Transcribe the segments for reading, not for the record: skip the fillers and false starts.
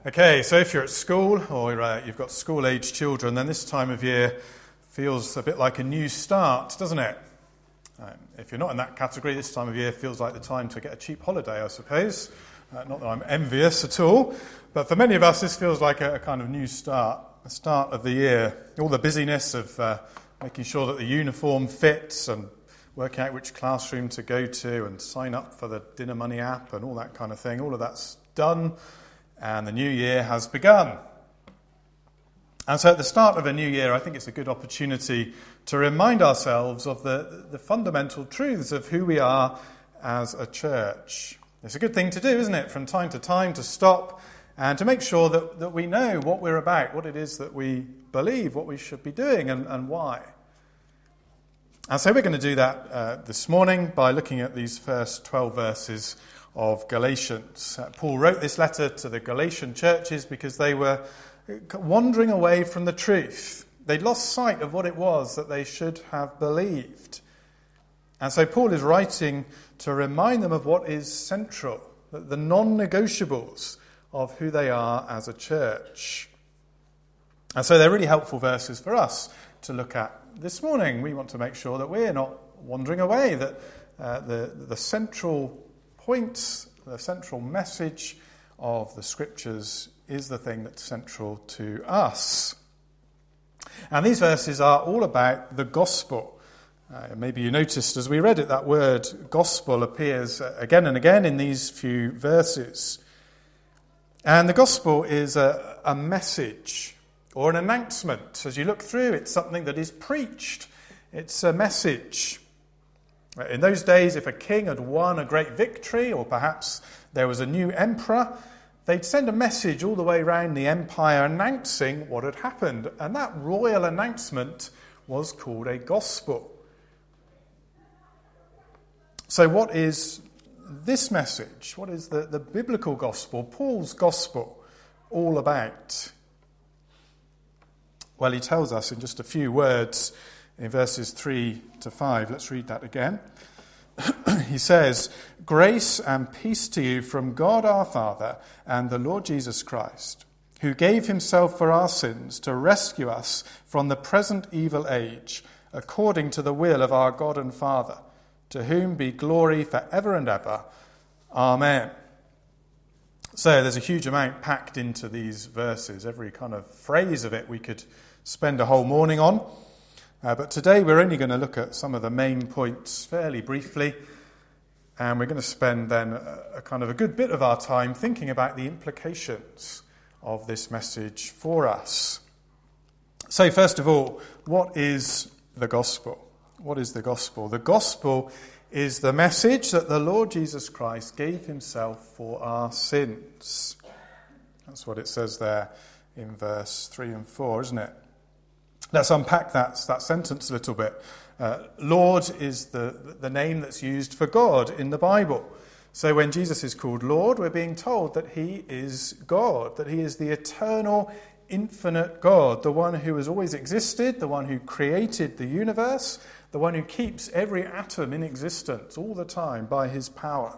Okay, so if you're at school or you've got school-age children, then this time of year feels a bit like a new start, doesn't it? If you're not in that category, this time of year feels like the time to get a cheap holiday, I suppose. Not that I'm envious at all, but for many of us this feels like a kind of new start, the start of the year. All the busyness of making sure that the uniform fits and working out which classroom to go to and sign up for the Dinner Money app and all that kind of thing, all of that's done. And the new year has begun. And so at the start of a new year, I think it's a good opportunity to remind ourselves of the fundamental truths of who we are as a church. It's a good thing to do, isn't it, from time to time, to stop and to make sure that we know what we're about, what it is that we believe, what we should be doing and why. And so we're going to do that this morning by looking at these first 12 verses of Galatians. Paul wrote this letter to the Galatian churches because they were wandering away from the truth. They'd lost sight of what it was that they should have believed. And so Paul is writing to remind them of what is central, the non-negotiables of who they are as a church. And so they're really helpful verses for us to look at this morning. We want to make sure that we're not wandering away, that the central point, the central message of the Scriptures is the thing that's central to us. And these verses are all about the gospel. Maybe you noticed as we read it, that word gospel appears again and again in these few verses. And the gospel is a message or an announcement. As you look through, it's something that is preached. It's a message. In those days, if a king had won a great victory, or perhaps there was a new emperor, they'd send a message all the way around the empire announcing what had happened. And that royal announcement was called a gospel. So what is this message? What is the biblical gospel, Paul's gospel, all about? Well, he tells us in just a few words in verses 3 to 5. Let's read that again. He says, "Grace and peace to you from God our Father and the Lord Jesus Christ, who gave himself for our sins to rescue us from the present evil age, according to the will of our God and Father, to whom be glory forever and ever. Amen." So there's a huge amount packed into these verses. Every kind of phrase of it we could spend a whole morning on. But today we're only going to look at some of the main points fairly briefly. And we're going to spend then a good bit of our time thinking about the implications of this message for us. So first of all, what is the gospel? What is the gospel? The gospel is the message that the Lord Jesus Christ gave himself for our sins. That's what it says there in verse 3 and 4, isn't it? Let's unpack that sentence a little bit. Lord is the name that's used for God in the Bible. So when Jesus is called Lord, we're being told that he is God, that he is the eternal, infinite God, the one who has always existed, the one who created the universe, the one who keeps every atom in existence all the time by his power.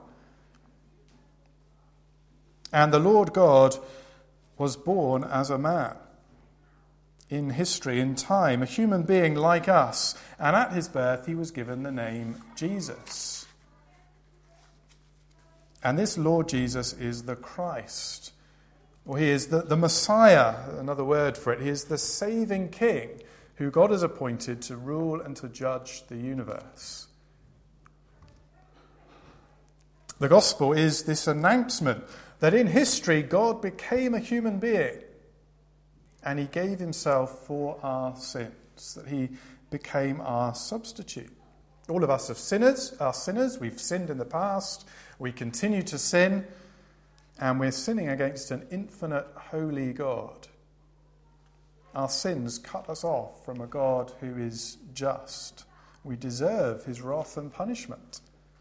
And the Lord God was born as a man. In history, in time, a human being like us, and at his birth he was given the name Jesus. And this Lord Jesus is the Christ, or he is the Messiah, another word for it. He is the saving king who God has appointed to rule and to judge the universe. The gospel is this announcement that in history God became a human being. And he gave himself for our sins, that he became our substitute. All of us are sinners. We've sinned in the past. We continue to sin. And we're sinning against an infinite, holy God. Our sins cut us off from a God who is just. We deserve his wrath and punishment.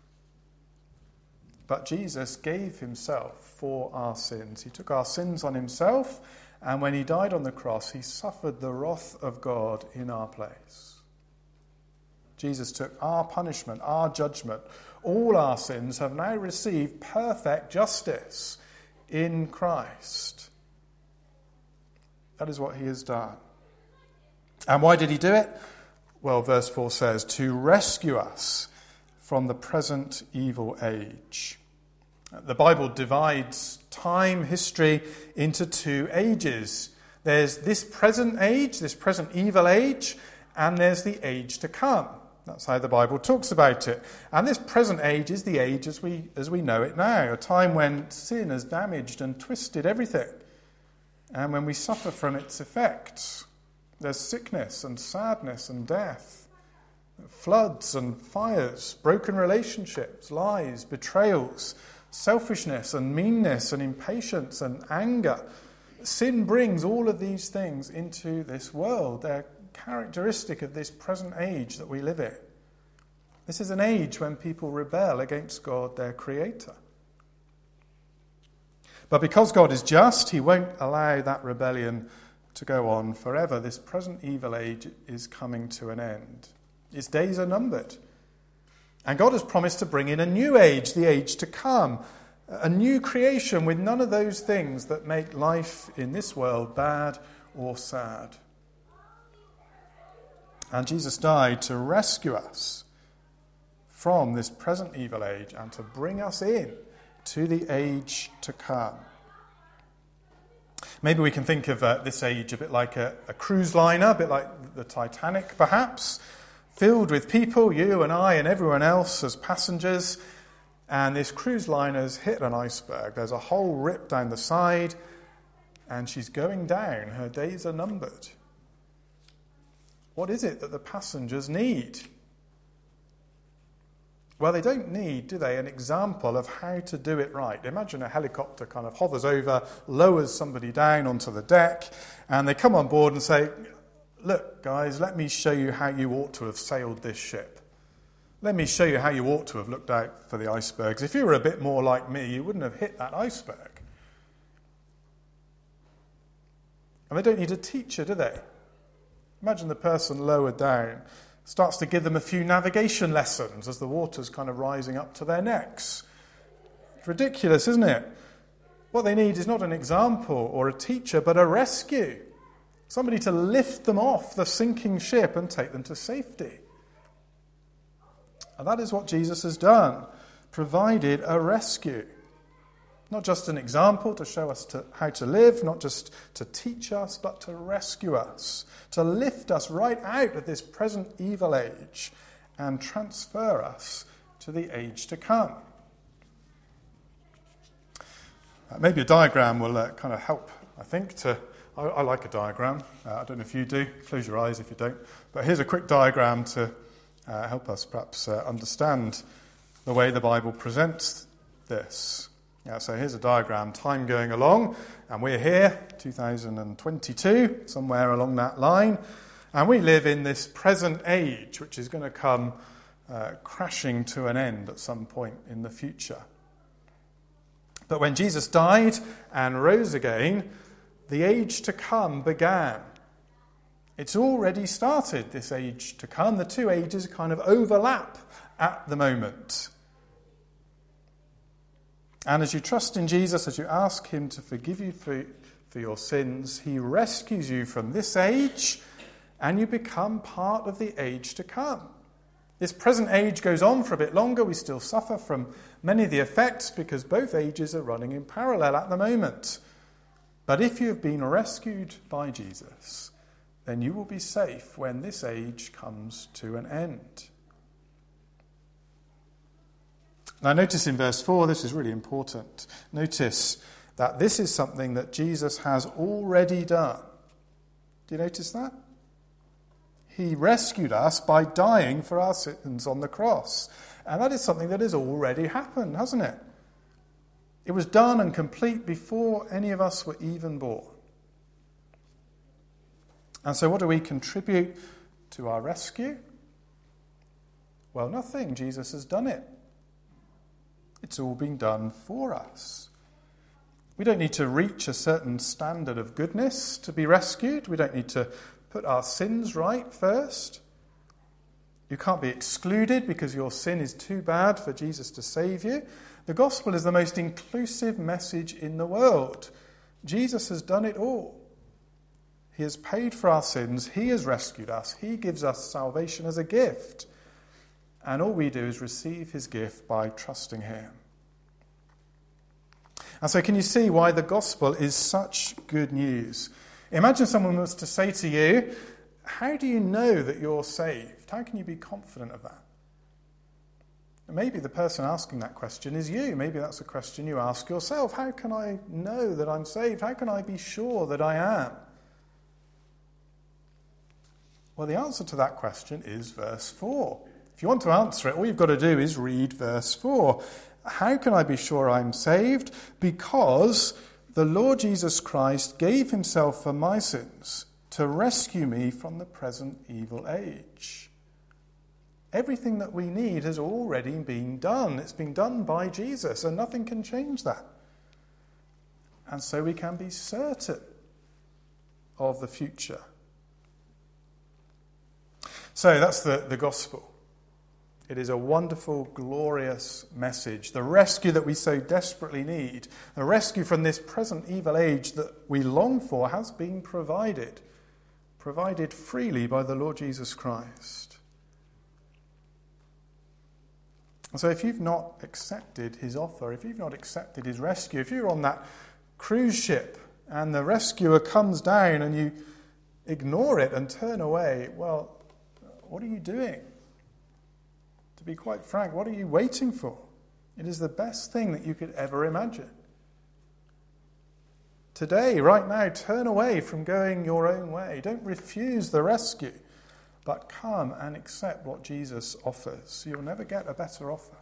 But Jesus gave himself for our sins. He took our sins on himself. And when he died on the cross, he suffered the wrath of God in our place. Jesus took our punishment, our judgment. All our sins have now received perfect justice in Christ. That is what he has done. And why did he do it? Well, verse 4 says, to rescue us from the present evil age. The Bible divides time, history, into two ages. There's this present age, this present evil age, and there's the age to come. That's how the Bible talks about it. And this present age is the age as we know it now, a time when sin has damaged and twisted everything, and when we suffer from its effects. There's sickness and sadness and death, floods and fires, broken relationships, lies, betrayals, selfishness and meanness and impatience and anger. Sin brings all of these things into this world. They're characteristic of this present age that we live in. This is an age when people rebel against God, their Creator. But because God is just, he won't allow that rebellion to go on forever. This present evil age is coming to an end. Its days are numbered. And God has promised to bring in a new age, the age to come, a new creation with none of those things that make life in this world bad or sad. And Jesus died to rescue us from this present evil age and to bring us in to the age to come. Maybe we can think of this age a bit like a cruise liner, a bit like the Titanic perhaps, filled with people, you and I and everyone else as passengers. And this cruise liner's hit an iceberg. There's a hole ripped down the side and she's going down. Her days are numbered. What is it that the passengers need? Well, they don't need, do they, an example of how to do it right. Imagine a helicopter kind of hovers over, lowers somebody down onto the deck, and they come on board and say, look, guys, let me show you how you ought to have sailed this ship. Let me show you how you ought to have looked out for the icebergs. If you were a bit more like me, you wouldn't have hit that iceberg. And they don't need a teacher, do they? Imagine the person lower down starts to give them a few navigation lessons as the water's kind of rising up to their necks. It's ridiculous, isn't it? What they need is not an example or a teacher, but a rescue. Somebody to lift them off the sinking ship and take them to safety. And that is what Jesus has done, provided a rescue. Not just an example to show us how to live, not just to teach us, but to rescue us, to lift us right out of this present evil age and transfer us to the age to come. Maybe a diagram will kind of help, I think, I like a diagram. I don't know if you do. Close your eyes if you don't. But here's a quick diagram to help us perhaps understand the way the Bible presents this. So here's a diagram, time going along, and we're here, 2022, somewhere along that line, and we live in this present age, which is going to come crashing to an end at some point in the future. But when Jesus died and rose again, the age to come began. It's already started, this age to come. The two ages kind of overlap at the moment. And as you trust in Jesus, as you ask him to forgive you for your sins, he rescues you from this age and you become part of the age to come. This present age goes on for a bit longer. We still suffer from many of the effects because both ages are running in parallel at the moment. But if you have been rescued by Jesus, then you will be safe when this age comes to an end. Now notice in verse 4, this is really important. Notice that this is something that Jesus has already done. Do you notice that? He rescued us by dying for our sins on the cross. And that is something that has already happened, hasn't it? It was done and complete before any of us were even born. And so what do we contribute to our rescue? Well, nothing. Jesus has done it. It's all been done for us. We don't need to reach a certain standard of goodness to be rescued. We don't need to put our sins right first. You can't be excluded because your sin is too bad for Jesus to save you. The gospel is the most inclusive message in the world. Jesus has done it all. He has paid for our sins. He has rescued us. He gives us salvation as a gift. And all we do is receive his gift by trusting him. And so can you see why the gospel is such good news? Imagine someone was to say to you, how do you know that you're saved? How can you be confident of that? Maybe the person asking that question is you. Maybe that's a question you ask yourself. How can I know that I'm saved? How can I be sure that I am? Well, the answer to that question is verse 4. If you want to answer it, all you've got to do is read verse 4. How can I be sure I'm saved? Because the Lord Jesus Christ gave himself for my sins to rescue me from the present evil age. Everything that we need has already been done. It's been done by Jesus, and nothing can change that. And so we can be certain of the future. So that's the gospel. It is a wonderful, glorious message. The rescue that we so desperately need, the rescue from this present evil age that we long for, has been provided freely by the Lord Jesus Christ. And so if you've not accepted his offer, if you've not accepted his rescue, if you're on that cruise ship and the rescuer comes down and you ignore it and turn away, well, what are you doing? To be quite frank, what are you waiting for? It is the best thing that you could ever imagine. Today, right now, turn away from going your own way. Don't refuse the rescue, but come and accept what Jesus offers. You'll never get a better offer.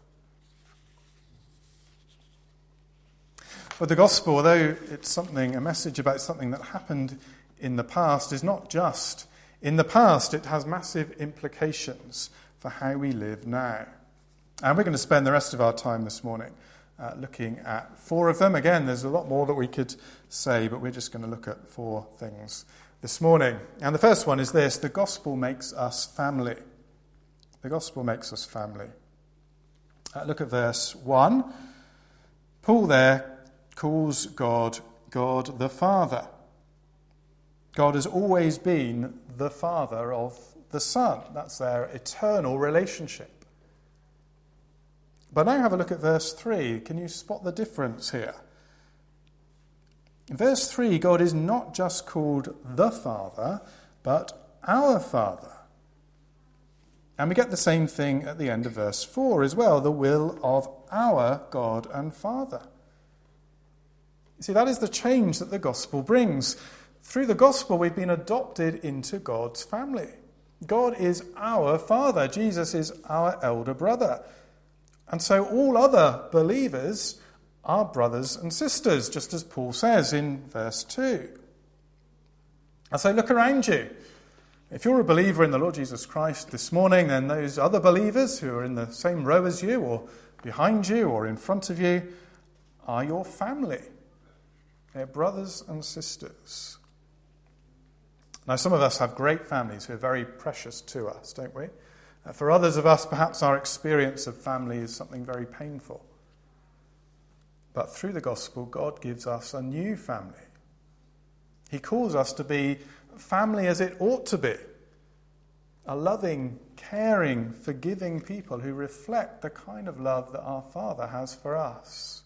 But the gospel, although it's a message about something that happened in the past, is not just in the past. It has massive implications for how we live now. And we're going to spend the rest of our time this morning looking at 4 of them. Again, there's a lot more that we could say, but we're just going to look at 4 things this morning. And the first one is this: the gospel makes us family. The gospel makes us family. Look at verse 1. Paul there calls God the Father. God has always been the Father of the Son. That's their eternal relationship. But now have a look at verse 3. Can you spot the difference here? In verse 3, God is not just called the Father, but our Father. And we get the same thing at the end of verse 4 as well, the will of our God and Father. You see, that is the change that the gospel brings. Through the gospel, we've been adopted into God's family. God is our Father. Jesus is our elder brother. And so all other believers are brothers and sisters, just as Paul says in verse 2. And so look around you. If you're a believer in the Lord Jesus Christ this morning, then those other believers who are in the same row as you, or behind you, or in front of you, are your family. They're brothers and sisters. Now, some of us have great families who are very precious to us, don't we? For others of us, perhaps our experience of family is something very painful. But through the gospel, God gives us a new family. He calls us to be family as it ought to be. A loving, caring, forgiving people who reflect the kind of love that our Father has for us.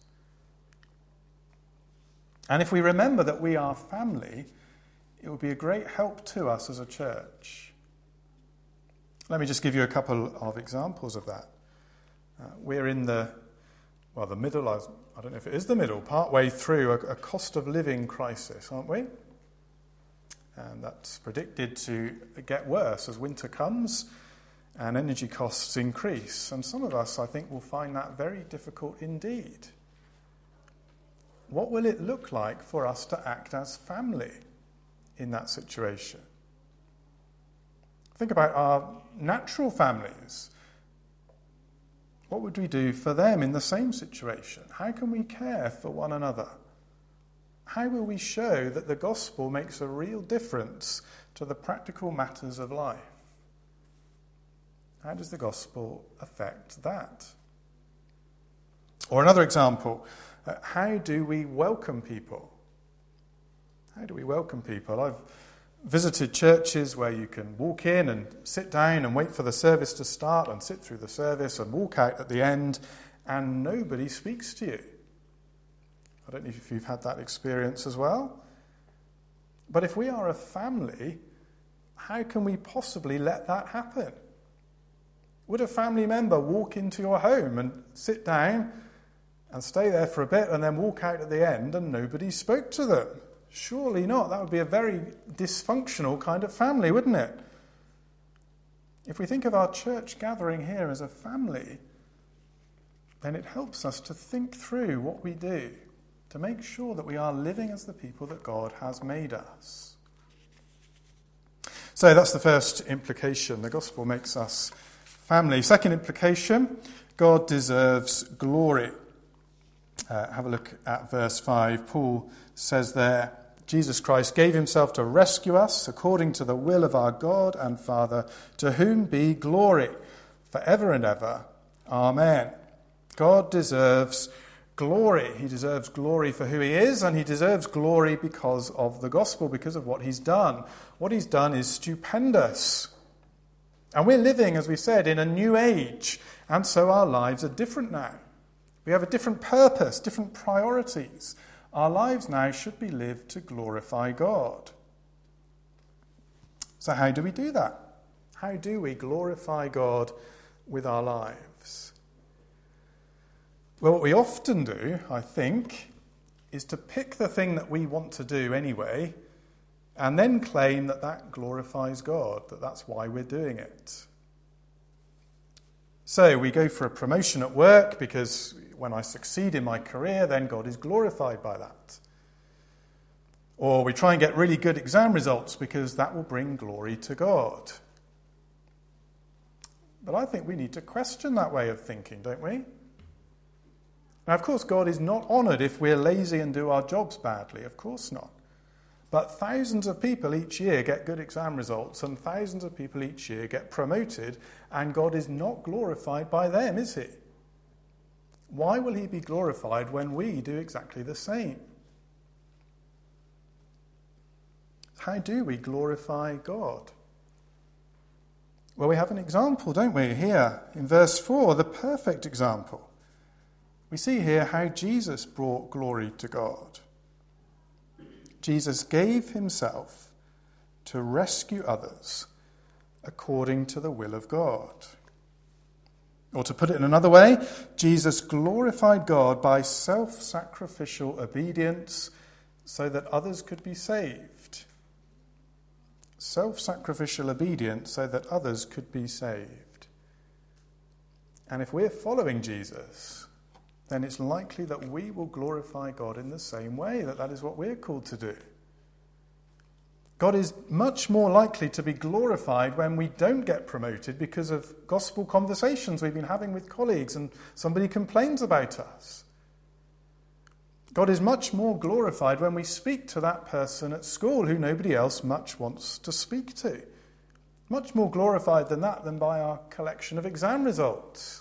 And if we remember that we are family, it will be a great help to us as a church. Let me just give you a couple of examples of that. We're in the middle, I don't know if it is the middle, partway through a cost of living crisis, aren't we? And that's predicted to get worse as winter comes and energy costs increase. And some of us, I think, will find that very difficult indeed. What will it look like for us to act as family in that situation? Think about our natural families. What would we do for them in the same situation? How can we care for one another? How will we show that the gospel makes a real difference to the practical matters of life? How does the gospel affect that? Or another example, how do we welcome people? How do we welcome people? I've visited churches where you can walk in and sit down and wait for the service to start and sit through the service and walk out at the end and nobody speaks to you. I don't know if you've had that experience as well. But if we are a family, how can we possibly let that happen? Would a family member walk into your home and sit down and stay there for a bit and then walk out at the end and nobody spoke to them? Surely not. That would be a very dysfunctional kind of family, wouldn't it? If we think of our church gathering here as a family, then it helps us to think through what we do, to make sure that we are living as the people that God has made us. So that's the first implication. The gospel makes us family. Second implication, God deserves glory. Have a look at verse 5. Paul says there, Jesus Christ gave himself to rescue us according to the will of our God and Father, to whom be glory forever and ever. Amen. God deserves glory. He deserves glory for who he is, and he deserves glory because of the gospel, because of what he's done. What he's done is stupendous. And we're living, as we said, in a new age, and so our lives are different now. We have a different purpose, different priorities. Our lives now should be lived to glorify God. So how do we do that? How do we glorify God with our lives? Well, what we often do, I think, is to pick the thing that we want to do anyway, and then claim that that glorifies God, that that's why we're doing it. So we go for a promotion at work because when I succeed in my career, then God is glorified by that. Or we try and get really good exam results because that will bring glory to God. But I think we need to question that way of thinking, don't we? Now, of course, God is not honoured if we're lazy and do our jobs badly. Of course not. But thousands of people each year get good exam results, and thousands of people each year get promoted, and God is not glorified by them, is he? Why will he be glorified when we do exactly the same? How do we glorify God? Well, we have an example, don't we, here in verse 4, the perfect example. We see here how Jesus brought glory to God. Jesus gave himself to rescue others according to the will of God. Or to put it in another way, Jesus glorified God by self-sacrificial obedience so that others could be saved. Self-sacrificial obedience so that others could be saved. And if we're following Jesus, then it's likely that we will glorify God in the same way, that is what we're called to do. God is much more likely to be glorified when we don't get promoted because of gospel conversations we've been having with colleagues and somebody complains about us. God is much more glorified when we speak to that person at school who nobody else much wants to speak to. Much more glorified than that than by our collection of exam results.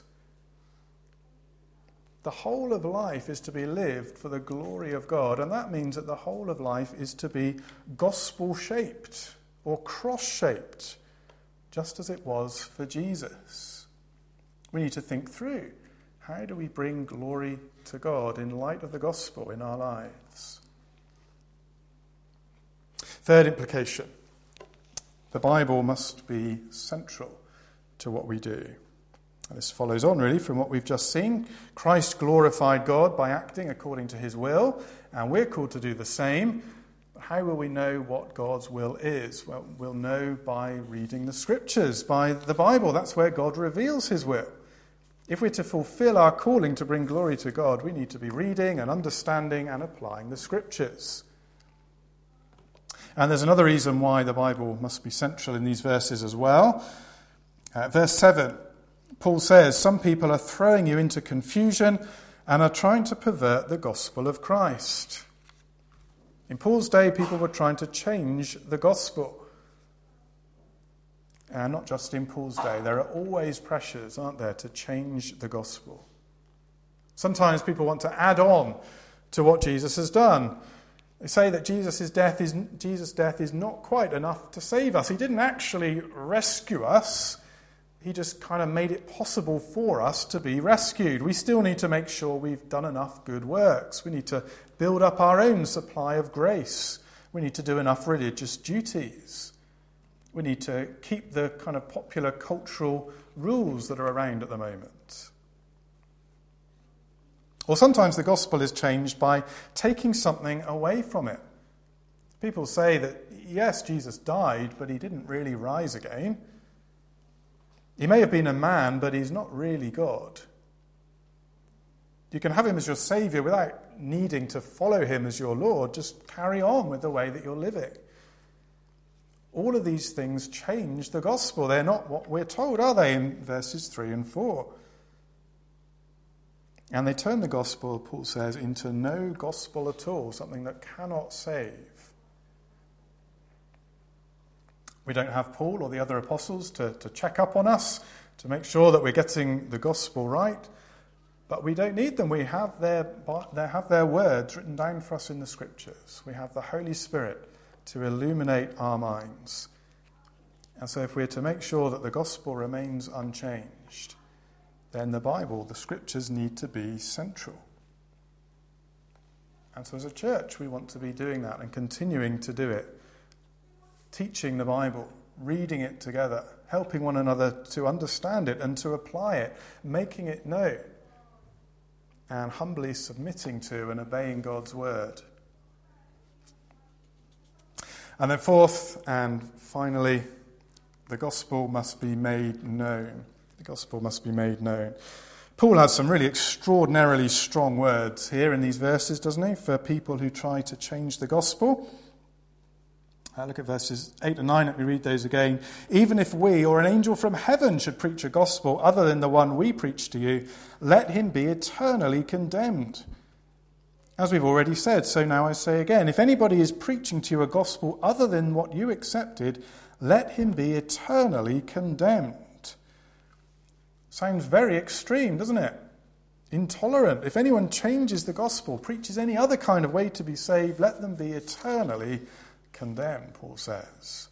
The whole of life is to be lived for the glory of God, and that means that the whole of life is to be gospel-shaped or cross-shaped, just as it was for Jesus. We need to think through, how do we bring glory to God in light of the gospel in our lives? Third implication, the Bible must be central to what we do. This follows on, really, from what we've just seen. Christ glorified God by acting according to his will, and we're called to do the same. But how will we know what God's will is? Well, we'll know by reading the Scriptures, by the Bible. That's where God reveals his will. If we're to fulfill our calling to bring glory to God, we need to be reading and understanding and applying the Scriptures. And there's another reason why the Bible must be central in these verses as well. Verse 7. Paul says, some people are throwing you into confusion and are trying to pervert the gospel of Christ. In Paul's day, people were trying to change the gospel. And not just in Paul's day. There are always pressures, aren't there, to change the gospel. Sometimes people want to add on to what Jesus has done. They say that Jesus' death is not quite enough to save us. He didn't actually rescue us. He just kind of made it possible for us to be rescued. We still need to make sure we've done enough good works. We need to build up our own supply of grace. We need to do enough religious duties. We need to keep the kind of popular cultural rules that are around at the moment. Or sometimes the gospel is changed by taking something away from it. People say that, yes, Jesus died, but he didn't really rise again. He may have been a man, but he's not really God. You can have him as your saviour without needing to follow him as your Lord. Just carry on with the way that you're living. All of these things change the gospel. They're not what we're told, are they, in verses 3 and 4? And they turn the gospel, Paul says, into no gospel at all, something that cannot save. We don't have Paul or the other apostles to check up on us, to make sure that we're getting the gospel right. But we don't need them. We have their words written down for us in the Scriptures. We have the Holy Spirit to illuminate our minds. And so if we're to make sure that the gospel remains unchanged, then the Bible, the Scriptures, need to be central. And so as a church, we want to be doing that and continuing to do it. Teaching the Bible, reading it together, helping one another to understand it and to apply it, making it known, and humbly submitting to and obeying God's word. And then fourth and finally, the gospel must be made known. The gospel must be made known. Paul has some really extraordinarily strong words here in these verses, doesn't he, for people who try to change the gospel. Look at verses 8 and 9. Let me read those again. Even if we or an angel from heaven should preach a gospel other than the one we preach to you, let him be eternally condemned. As we've already said, so now I say again, if anybody is preaching to you a gospel other than what you accepted, let him be eternally condemned. Sounds very extreme, doesn't it? Intolerant. If anyone changes the gospel, preaches any other kind of way to be saved, let them be eternally condemned, Paul says.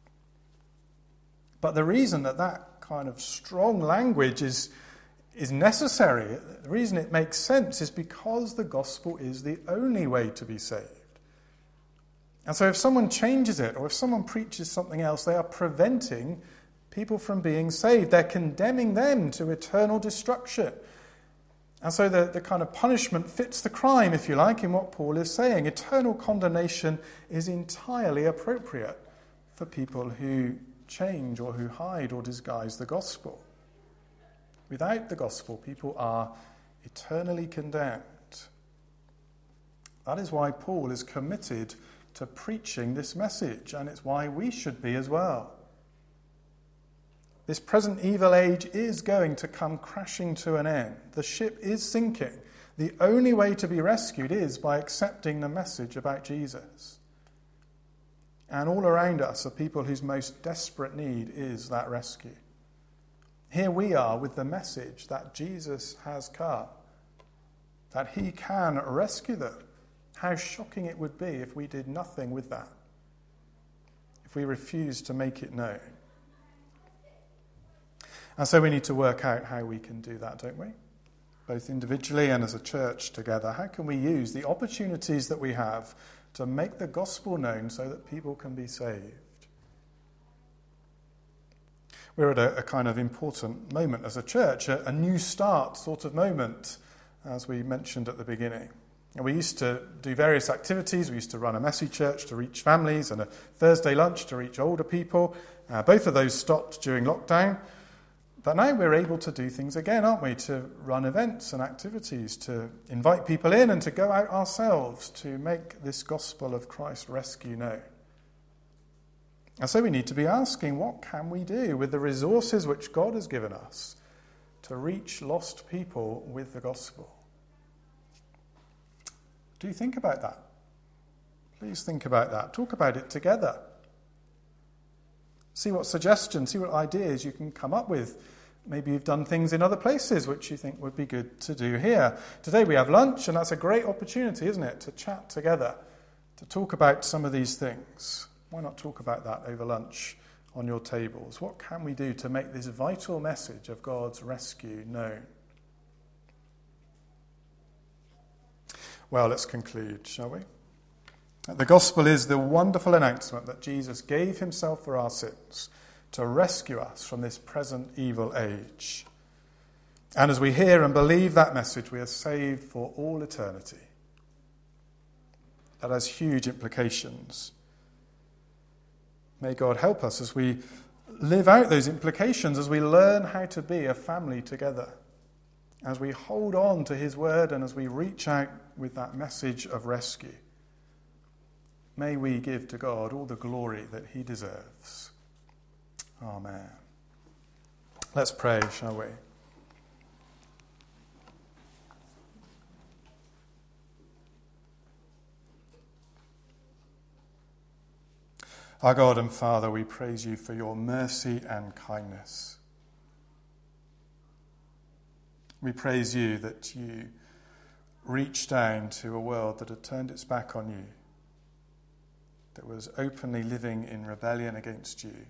But the reason that kind of strong language is necessary, the reason it makes sense, is because the gospel is the only way to be saved. And so if someone changes it, or if someone preaches something else, they are preventing people from being saved. They're condemning them to eternal destruction. And so the kind of punishment fits the crime, if you like, in what Paul is saying. Eternal condemnation is entirely appropriate for people who change or who hide or disguise the gospel. Without the gospel, people are eternally condemned. That is why Paul is committed to preaching this message, and it's why we should be as well. This present evil age is going to come crashing to an end. The ship is sinking. The only way to be rescued is by accepting the message about Jesus. And all around us are people whose most desperate need is that rescue. Here we are with the message that Jesus has come, that he can rescue them. How shocking it would be if we did nothing with that, if we refused to make it known. And so we need to work out how we can do that, don't we? Both individually and as a church together. How can we use the opportunities that we have to make the gospel known so that people can be saved? We're at a kind of important moment as a church, a new start sort of moment, as we mentioned at the beginning. And we used to do various activities. We used to run a messy church to reach families and a Thursday lunch to reach older people. Both of those stopped during lockdown. But now we're able to do things again, aren't we? To run events and activities, to invite people in and to go out ourselves to make this gospel of Christ's rescue known. And so we need to be asking, what can we do with the resources which God has given us to reach lost people with the gospel? Do you think about that? Please think about that. Talk about it together. See what suggestions, see what ideas you can come up with. Maybe you've done things in other places which you think would be good to do here. Today we have lunch, and that's a great opportunity, isn't it, to chat together, to talk about some of these things. Why not talk about that over lunch on your tables? What can we do to make this vital message of God's rescue known? Well, let's conclude, shall we? The gospel is the wonderful announcement that Jesus gave himself for our sins to rescue us from this present evil age. And as we hear and believe that message, we are saved for all eternity. That has huge implications. May God help us as we live out those implications, as we learn how to be a family together, as we hold on to his word and as we reach out with that message of rescue. May we give to God all the glory that he deserves. Amen. Let's pray, shall we? Our God and Father, we praise you for your mercy and kindness. We praise you that you reached down to a world that had turned its back on you, that was openly living in rebellion against you,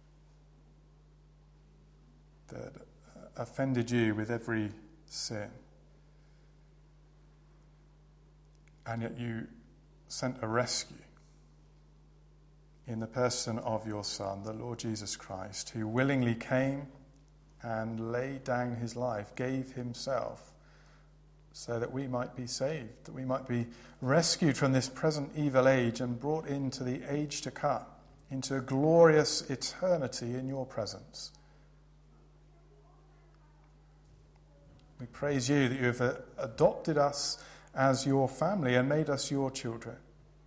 that offended you with every sin. And yet you sent a rescue in the person of your Son, the Lord Jesus Christ, who willingly came and laid down his life, gave himself, so that we might be saved, that we might be rescued from this present evil age and brought into the age to come, into a glorious eternity in your presence. We praise you that you have adopted us as your family and made us your children.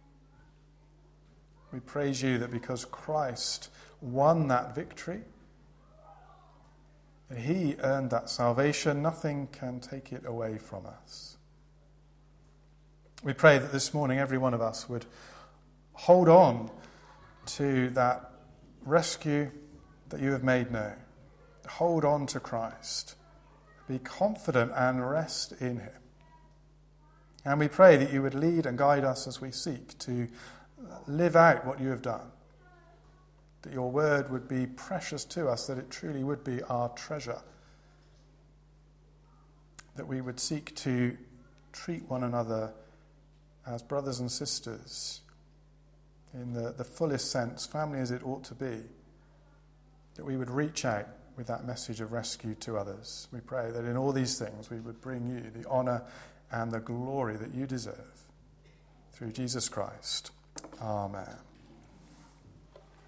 We praise you that because Christ won that victory, that he earned that salvation, nothing can take it away from us. We pray that this morning every one of us would hold on to that rescue that you have made known. Hold on to Christ. Be confident and rest in him. And we pray that you would lead and guide us as we seek to live out what you have done. That your word would be precious to us, that it truly would be our treasure. That we would seek to treat one another as brothers and sisters in the fullest sense, family as it ought to be. That we would reach out with that message of rescue to others. We pray that in all these things we would bring you the honour and the glory that you deserve. Through Jesus Christ. Amen.